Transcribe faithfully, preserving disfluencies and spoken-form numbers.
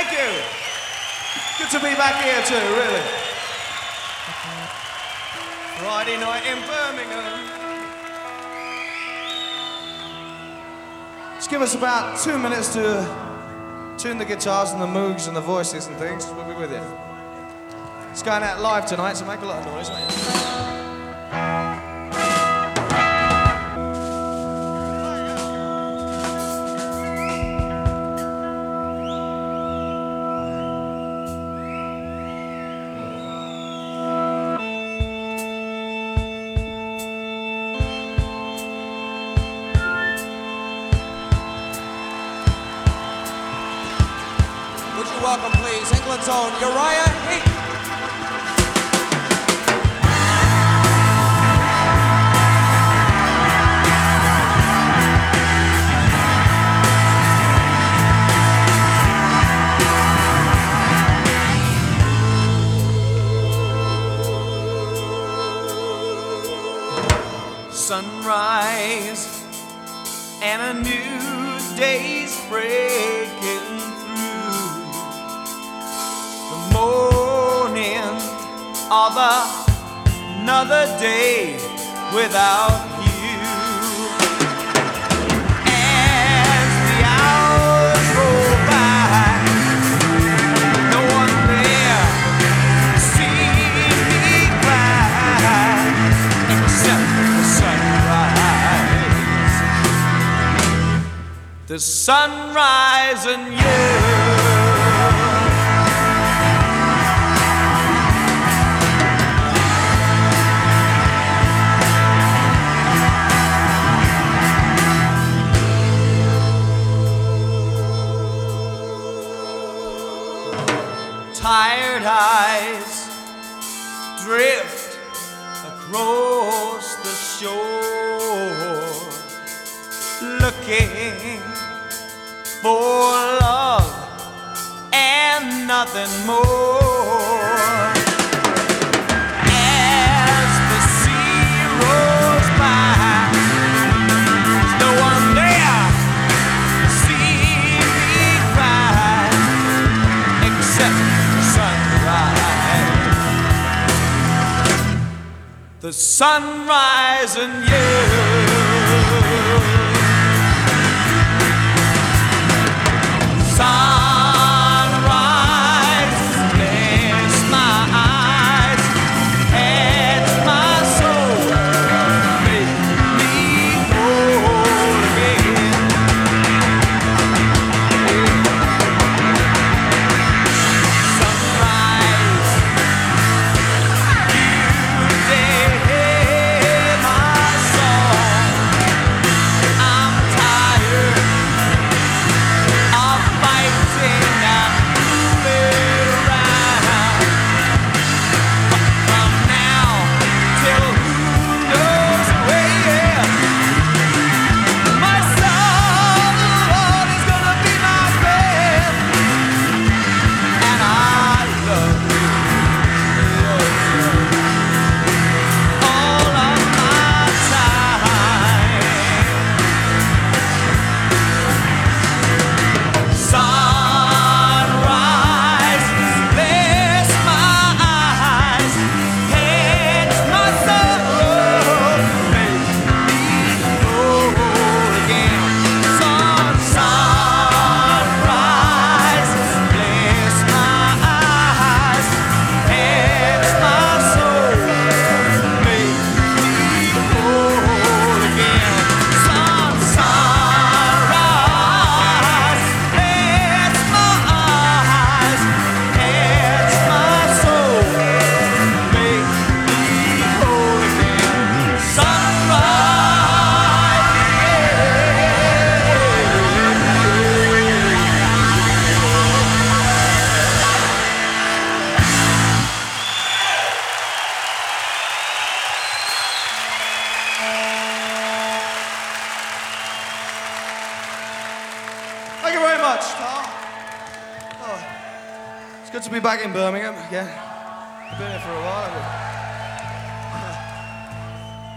Thank you. Good to be back here too, really. Friday night in Birmingham. Just give us about two minutes to tune the guitars and the moogs and the voices and things. We'll be with you. It's going out live tonight, so make a lot of noise, won't you? Welcome, please, England's own Uriah Heep. Sunrise and a new day's breaking. Morning of another day without you. As the hours roll by, no one there to see me cry except the sunrise, the sunrise and you. Tired eyes drift across the shore, looking for love and nothing more. As the sea rolls by, there's no one there to see me cry except the sunrise and you. Sunrise, bless my eyes, catch my soul, make me whole again. Sunrise, you did my song. I'm tired of fighting and fooling around. From now till who knows when, my soul is gonna be my friend, and I love you, love you all of my time. Sunrise, bless my eyes, catch my soul, make me whole again. Sun, sunrise, bless my eyes, catch my soul, make me whole again. Sun, sunrise, bless my eyes, catch my soul, make me whole again. Sunrise, Thank you very much, Tom. Oh, it's good to be back in Birmingham again. I've been here for a while.